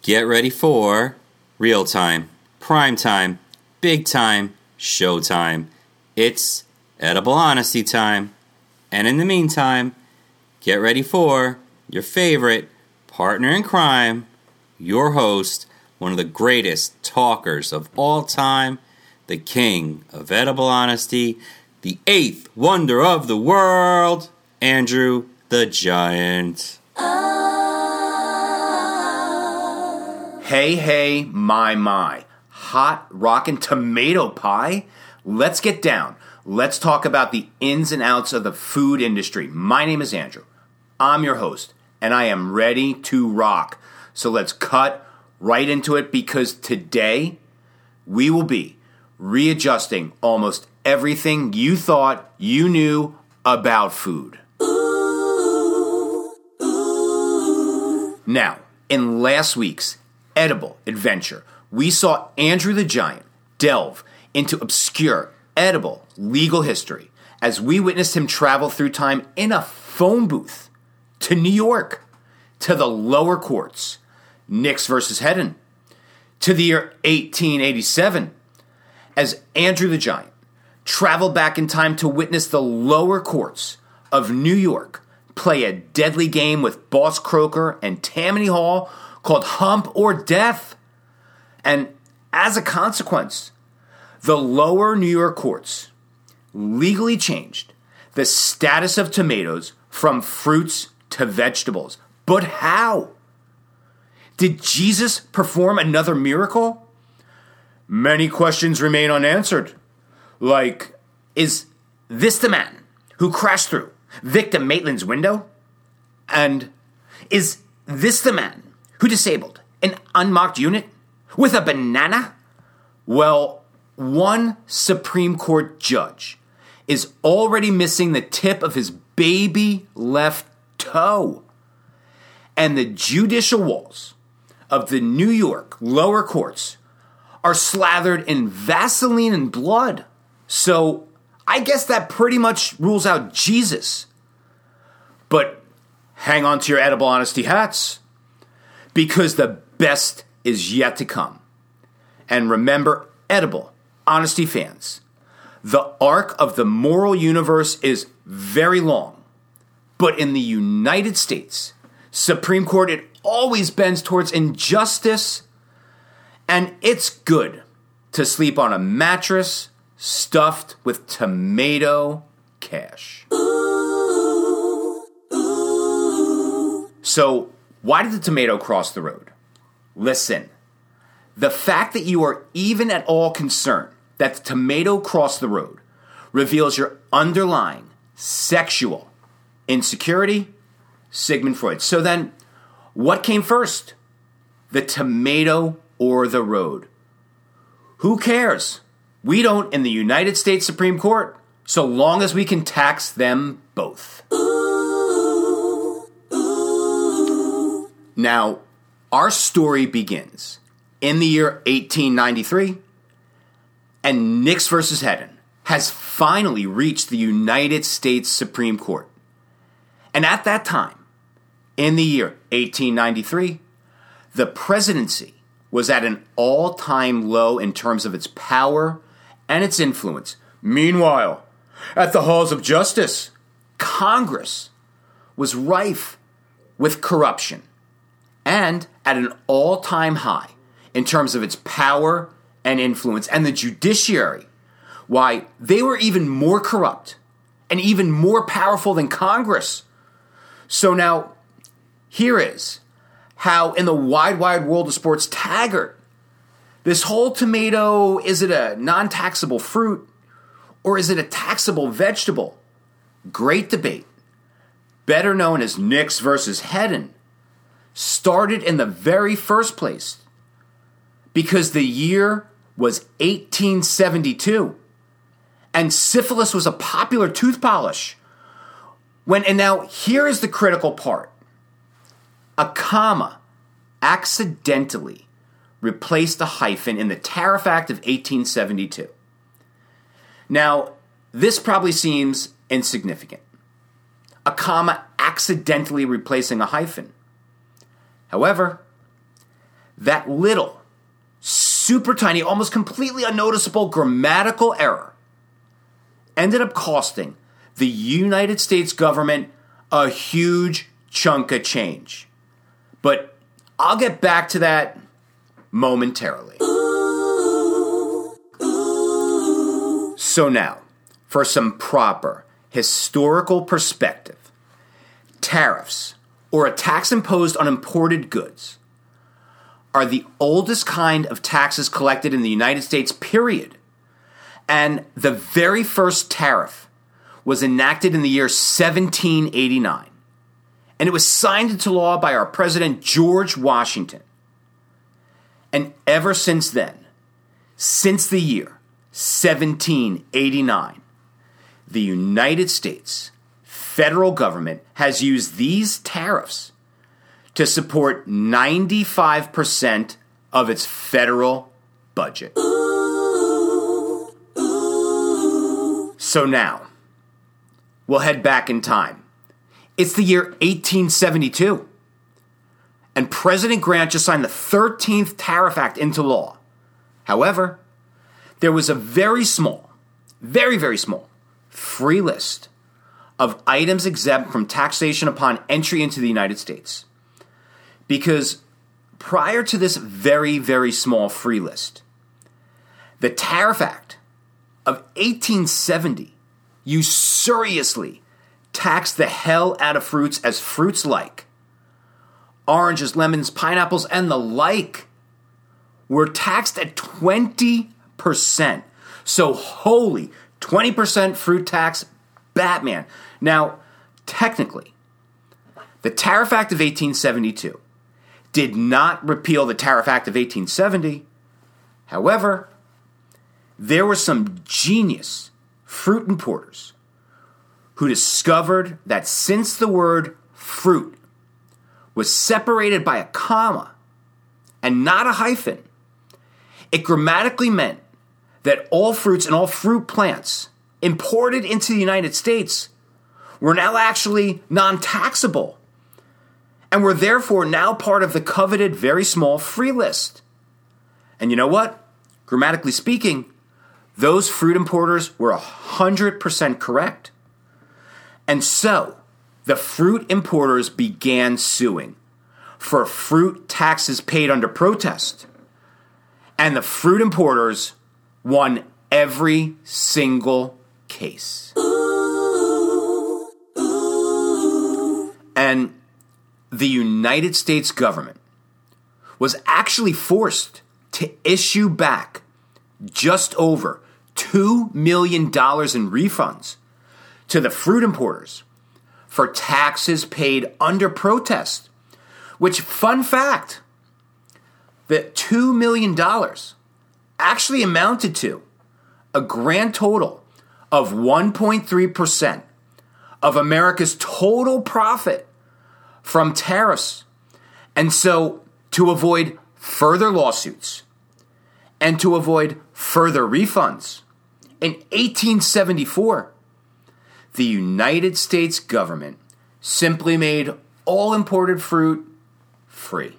Get ready for real time, prime time, big time, show time. It's edible honesty time. And in the meantime, get ready for your favorite partner in crime, your host, one of the greatest talkers of all time, the king of edible honesty, the eighth wonder of the world, Andrew the Giant. Hey, my. Hot rockin' tomato pie? Let's get down. Let's talk about the ins and outs of the food industry. My name is Andrew. I'm your host, and I am ready to rock. So let's cut right into it because today we will be readjusting almost everything you thought you knew about food. Now, in last week's Edible Adventure, we saw Andrew the Giant delve into obscure, edible legal history as we witnessed him travel through time in a phone booth to New York, to the lower courts, Nix versus Hedden, to the year 1887, as Andrew the Giant traveled back in time to witness the lower courts of New York play a deadly game with Boss Croker and Tammany Hall called Hump or Death. And as a consequence, the lower New York courts legally changed the status of tomatoes from fruits to vegetables. But how? Did Jesus perform another miracle? Many questions remain unanswered. Like, is this the man who crashed through Victor Maitland's window? And is this the man who disabled an unmarked unit with a banana? Well, one Supreme Court judge is already missing the tip of his baby left toe. And the judicial walls of the New York lower courts are slathered in Vaseline and blood. So I guess that pretty much rules out Jesus. But hang on to your edible honesty hats, because the best is yet to come. And remember, edible honesty fans, the arc of the moral universe is very long. But in the United States Supreme Court, it always bends towards injustice. And it's good to sleep on a mattress stuffed with tomato cash. So, why did the tomato cross the road? Listen, the fact that you are even at all concerned that the tomato crossed the road reveals your underlying sexual insecurity, Sigmund Freud. So then, what came first? The tomato or the road? Who cares? We don't in the United States Supreme Court, so long as we can tax them both. Now, our story begins in the year 1893, and Nix versus Hedden has finally reached the United States Supreme Court. And at that time, in the year 1893, the presidency was at an all-time low in terms of its power and its influence. Meanwhile, at the halls of justice, Congress was rife with corruption and at an all-time high in terms of its power and influence. And the judiciary, why, they were even more corrupt and even more powerful than Congress. So now, here is how in the wide world of sports Taggart, this whole tomato, is it a non-taxable fruit or is it a taxable vegetable? Great debate, better known as Nix versus Hedden, started in the very first place because the year was 1872 and syphilis was a popular tooth polish. And now here is the critical part. A comma accidentally replaced a hyphen in the Tariff Act of 1872. Now, this probably seems insignificant. A comma accidentally replacing a hyphen. However, that little, super tiny, almost completely unnoticeable grammatical error ended up costing the United States government a huge chunk of change. But I'll get back to that momentarily. So now, for some proper historical perspective, tariffs, or a tax imposed on imported goods, are the oldest kind of taxes collected in the United States, period. And the very first tariff was enacted in the year 1789. And it was signed into law by our President George Washington. And ever since then, since the year 1789, the United States federal government has used these tariffs to support 95% of its federal budget. So now, we'll head back in time. It's the year 1872, and President Grant just signed the 13th Tariff Act into law. However, there was a very small, very, very small, free list of items exempt from taxation upon entry into the United States. Because prior to this very, very small free list, the Tariff Act of 1870 usuriously taxed the hell out of fruits, as fruits like oranges, lemons, pineapples, and the like were taxed at 20%. So holy 20% fruit tax, Batman. Now, technically, the Tariff Act of 1872 did not repeal the Tariff Act of 1870. However, there were some genius fruit importers who discovered that since the word fruit was separated by a comma and not a hyphen, it grammatically meant that all fruits and all fruit plants imported into the United States were now actually non-taxable and were therefore now part of the coveted very small free list. And you know what? Grammatically speaking, those fruit importers were 100% correct. And so, the fruit importers began suing for fruit taxes paid under protest. And the fruit importers won every single case. And the United States government was actually forced to issue back just over $2 million in refunds to the fruit importers for taxes paid under protest. Which, fun fact, that $2 million actually amounted to a grand total of 1.3% of America's total profit from tariffs. And so, to avoid further lawsuits and to avoid further refunds, in 1874, the United States government simply made all imported fruit free.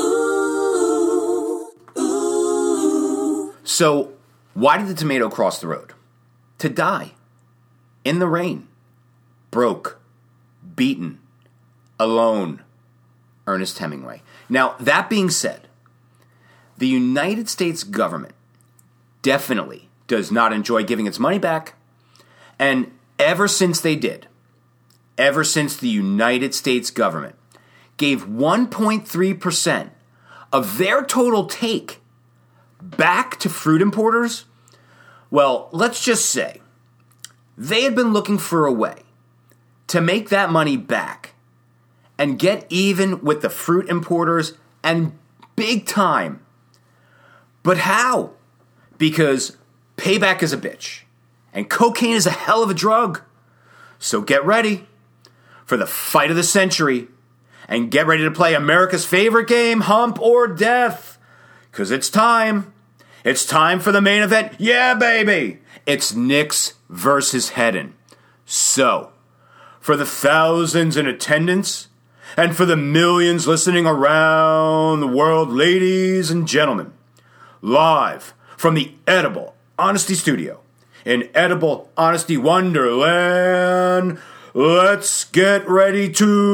So, why did the tomato cross the road? To die. In the rain. Broke. Beaten. Alone. Ernest Hemingway. Now, that being said, the United States government definitely does not enjoy giving its money back. And ever since they did, ever since the United States government gave 1.3% of their total take back to fruit importers, well, let's just say they had been looking for a way to make that money back and get even with the fruit importers, and big time. But how? Because payback is a bitch, and cocaine is a hell of a drug. So get ready for the fight of the century, and get ready to play America's favorite game, Hump or Death, because it's time. It's time for the main event. Yeah, baby! It's Knicks versus Hedden. So, for the thousands in attendance And for the millions listening around the world, ladies and gentlemen, live from the Edible Honesty Studio in Edible Honesty Wonderland, let's get ready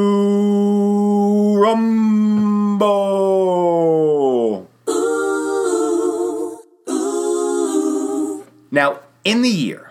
to rumble. Now, in the year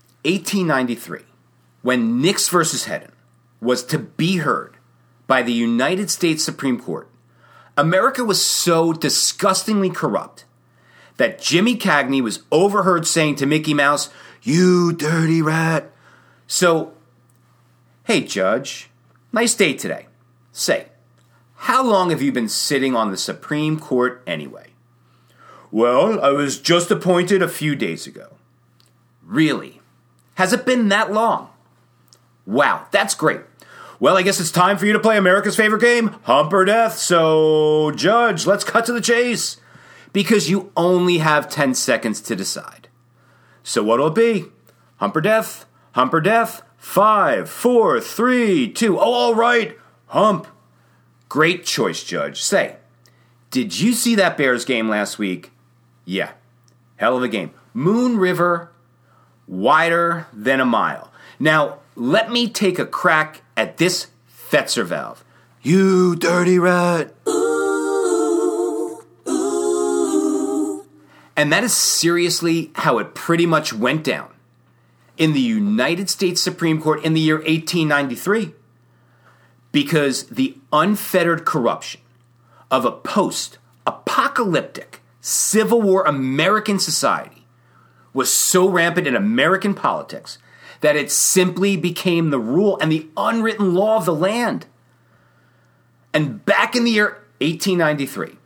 1893, when Nix versus Hedden was to be heard by the United States Supreme Court, America was so disgustingly corrupt that Jimmy Cagney was overheard saying to Mickey Mouse, "You dirty rat." So, hey, Judge, nice day today. Say, how long have you been sitting on the Supreme Court anyway? Well, I was just appointed a few days ago. Really? Has it been that long? Wow, that's great. Well, I guess it's time for you to play America's favorite game, Hump or Death. So, Judge, let's cut to the chase. Because you only have 10 seconds to decide. So what'll it be? Hump or Death? Hump or Death? 5, 4, 3, 2. Oh, all right. Hump. Great choice, Judge. Say, did you see that Bears game last week? Yeah. Hell of a game. Moon River, wider than a mile. Now, let me take a crack at this Fetzer valve. You dirty rat. Ooh, ooh. And that is seriously how it pretty much went down in the United States Supreme Court in the year 1893. Because the unfettered corruption of a post-apocalyptic Civil War American society was so rampant in American politics that it simply became the rule and the unwritten law of the land. And back in the year 1893,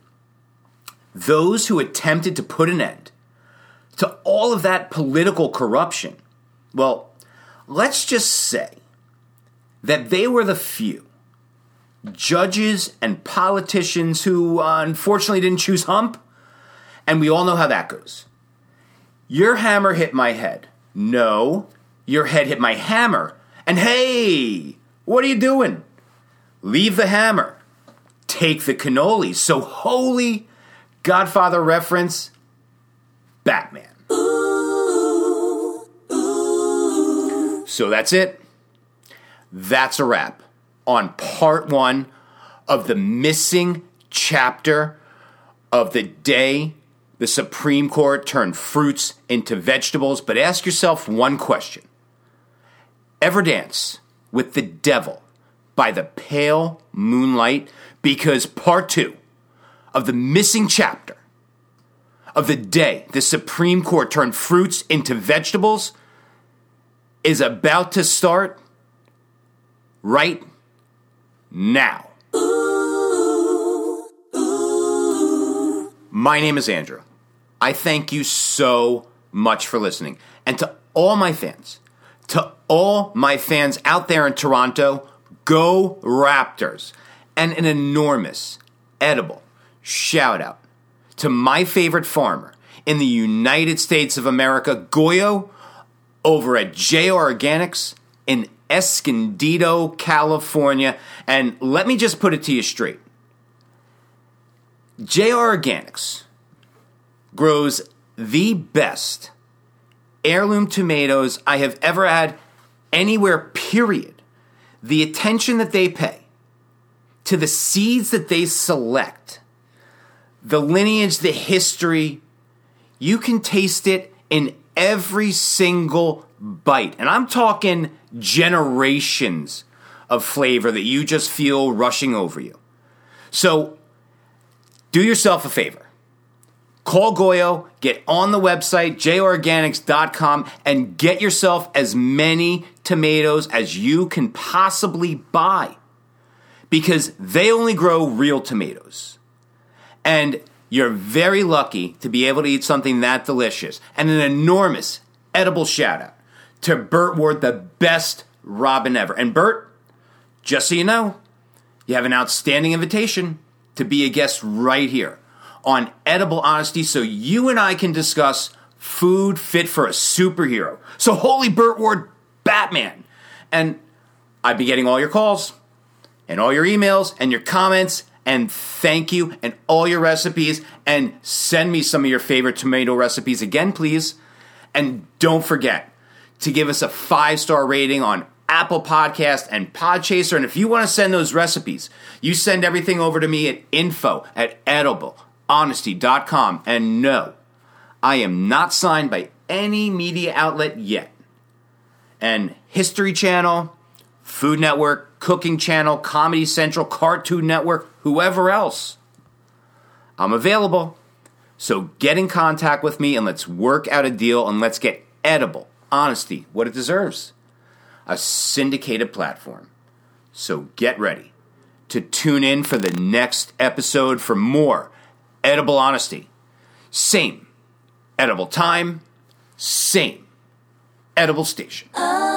those who attempted to put an end to all of that political corruption, well, let's just say that they were the few judges and politicians who unfortunately didn't choose Hump, and we all know how that goes. Your hammer hit my head. No, your head hit my hammer. And hey, what are you doing? Leave the hammer. Take the cannolis. So holy Godfather reference, Batman. Ooh, ooh. So that's it. That's a wrap on part 1 of the missing chapter of the day the Supreme Court turned fruits into vegetables. But ask yourself one question. Ever dance with the devil by the pale moonlight? Because part 2 of the missing chapter of the day the Supreme Court turned fruits into vegetables is about to start right now. Ooh, ooh. My name is Andrew. I thank you so much for listening. And to all my fans out there in Toronto, go Raptors. And an enormous, edible shout out to my favorite farmer in the United States of America, Goyo, over at JR Organics in Escondido, California. And let me just put it to you straight. JR Organics grows the best heirloom tomatoes I have ever had anywhere, period. The attention that they pay to the seeds that they select, the lineage, the history, you can taste it in every single bite. And I'm talking generations of flavor that you just feel rushing over you. So do yourself a favor. Call Goyo, get on the website, jorganics.com, and get yourself as many tomatoes as you can possibly buy. Because they only grow real tomatoes. And you're very lucky to be able to eat something that delicious. And an enormous edible shout out to Burt Ward, the best Robin ever. And Burt, just so you know, you have an outstanding invitation to be a guest right here on Edible Honesty so you and I can discuss food fit for a superhero. So holy Burt Ward, Batman. And I'd be getting all your calls. and all your emails and your comments, and thank you, and all your recipes, and send me some of your favorite tomato recipes again, please. And don't forget to give us a 5-star rating on Apple Podcast and Podchaser. And if you want to send those recipes, you send everything over to me at info@ediblehonesty.com. And no, I am not signed by any media outlet yet. And History Channel, Food Network, Cooking Channel, Comedy Central, Cartoon Network, whoever else, I'm available. So get in contact with me and let's work out a deal, and let's get Edible Honesty what it deserves. A syndicated platform. So get ready to tune in for the next episode for more Edible Honesty. Same edible time, same edible station.